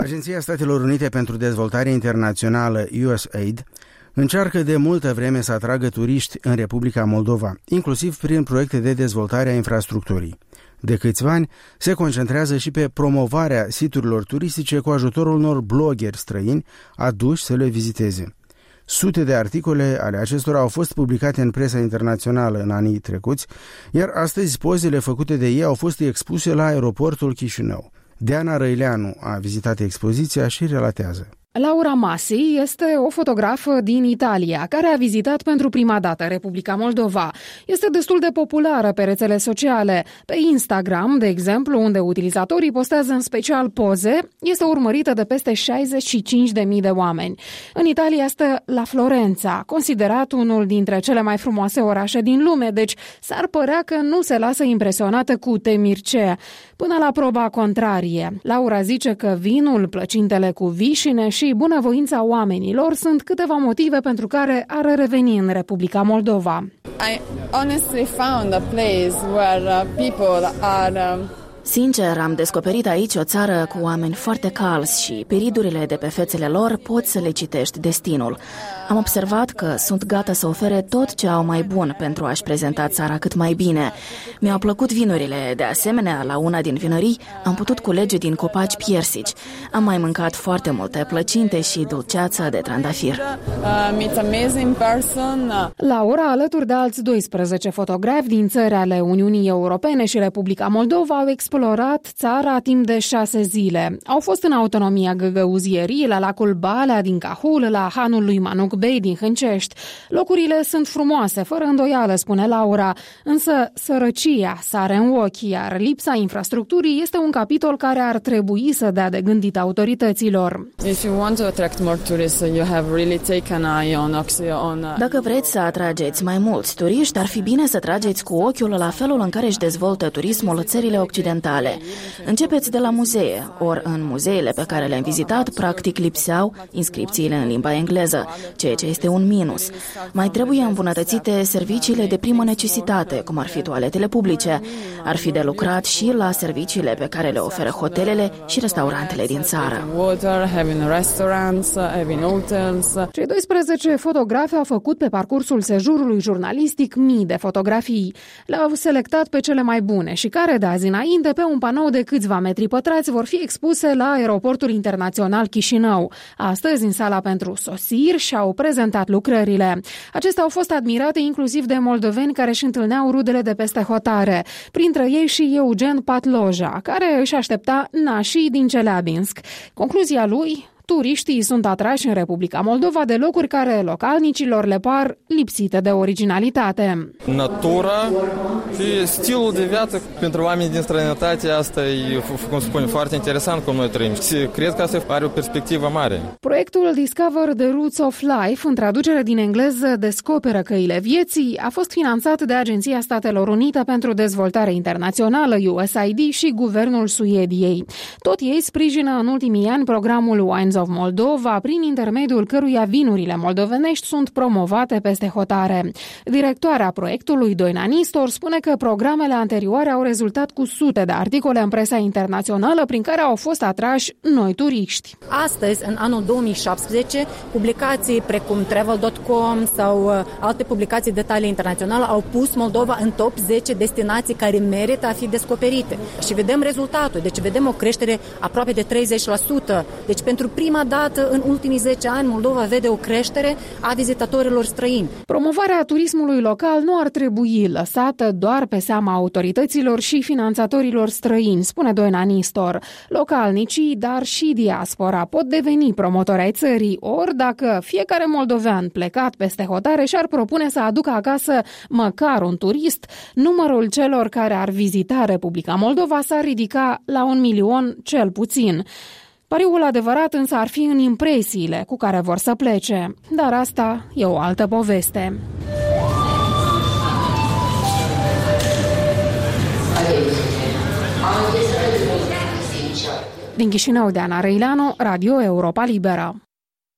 Agenția Statelor Unite pentru Dezvoltare Internațională, USAID, încearcă de multă vreme să atragă turiști în Republica Moldova, inclusiv prin proiecte de dezvoltare a infrastructurii. De câțiva ani se concentrează și pe promovarea siturilor turistice cu ajutorul unor bloggeri străini aduși să le viziteze. Sute de articole ale acestora au fost publicate în presa internațională în anii trecuți, iar astăzi pozele făcute de ei au fost expuse la aeroportul Chișinău. Diana Răileanu a vizitat expoziția și relatează. Laura Masi este o fotografă din Italia, care a vizitat pentru prima dată Republica Moldova. Este destul de populară pe rețele sociale. Pe Instagram, de exemplu, unde utilizatorii postează în special poze, este urmărită de peste 65.000 de oameni. În Italia este la Florența, considerat unul dintre cele mai frumoase orașe din lume, deci s-ar părea că nu se lasă impresionată cu temircea. Până la proba contrarie, Laura zice că vinul, plăcintele cu vișine și bunăvoința oamenilor sunt câteva motive pentru care ar reveni în Republica Moldova. I honestly found a place where people are Sincer, am descoperit aici o țară cu oameni foarte calzi și pe ridurile de pe fețele lor poți să le citești destinul. Am observat că sunt gata să ofere tot ce au mai bun pentru a-și prezenta țara cât mai bine. Mi-au plăcut vinurile, de asemenea, la una din vinării am putut culege din copaci piersici. Am mai mâncat foarte multe plăcinte și dulceață de trandafir. Laura, alături de alți 12 fotografi din țări ale Uniunii Europene și Republica Moldova, au explorat țara timp de 6 zile. Au fost în autonomia Găgăuzierii, la lacul Balea din Cahul, la hanul lui Manuc Bey din Hâncești. Locurile sunt frumoase, fără îndoială, spune Laura, însă sărăcia sare în ochi, iar lipsa infrastructurii este un capitol care ar trebui să dea de gândit autorităților. Dacă vreți să atrageți mai mulți turiști, ar fi bine să trageți cu ochiul la felul în care își dezvoltă turismul țările occidentale. Începeți de la muzee, ori în muzeele pe care le-am vizitat, practic lipseau inscripțiile în limba engleză, ceea ce este un minus. Mai trebuie îmbunătățite serviciile de primă necesitate, cum ar fi toaletele publice. Ar fi de lucrat și la serviciile pe care le oferă hotelele și restaurantele din țară. Cei 12 fotografi au făcut pe parcursul sejurului jurnalistic mii de fotografii. Le-au selectat pe cele mai bune și care de azi înainte, pe un panou de câțiva metri pătrați, vor fi expuse la Aeroportul Internațional Chișinău. Astăzi, în sala pentru sosiri, și-au prezentat lucrările. Acestea au fost admirate inclusiv de moldoveni care își întâlneau rudele de peste hotare. Printre ei și Eugen Patloja, care își aștepta nașii din Celeabinsk. Concluzia lui: turiștii sunt atrași în Republica Moldova de locuri care localnicilor le par lipsite de originalitate. Natura și stilul de viață pentru oamenii din străinătate, asta e, cum se spune, foarte interesant cum noi trăim. Cred că asta are o perspectivă mare. Proiectul Discover the Roots of Life, în traducere din engleză Descoperă căile vieții, a fost finanțat de Agenția Statelor Unite pentru Dezvoltare Internațională, USAID, și Guvernul Suediei. Tot ei sprijină în ultimii ani programul Wines of Moldova, prin intermediul căruia vinurile moldovenești sunt promovate peste hotare. Directoarea proiectului, Doina Nistor, spune că programele anterioare au rezultat cu sute de articole în presa internațională prin care au fost atrași noi turiști. Astăzi, în anul 2017, publicații precum Travel.com sau alte publicații de talie internațională au pus Moldova în top 10 destinații care merită a fi descoperite. Și vedem rezultatul, deci vedem o creștere aproape de 30%. Deci pentru prima dată în ultimii 10 ani Moldova vede o creștere a vizitatorilor străini. Promovarea turismului local nu ar trebui lăsată doar pe seama autorităților și finanțatorilor străini, spune Doina Nistor. Localnicii, dar și diaspora pot deveni promotori ai țării, ori dacă fiecare moldovean plecat peste hotare și-ar propune să aducă acasă măcar un turist, numărul celor care ar vizita Republica Moldova s-ar ridica la 1 milion cel puțin. Pariul adevărat însă ar fi în impresiile cu care vor să plece, dar asta e o altă poveste. Din Chișinău, Diana Răileanu, Radio Europa Liberă.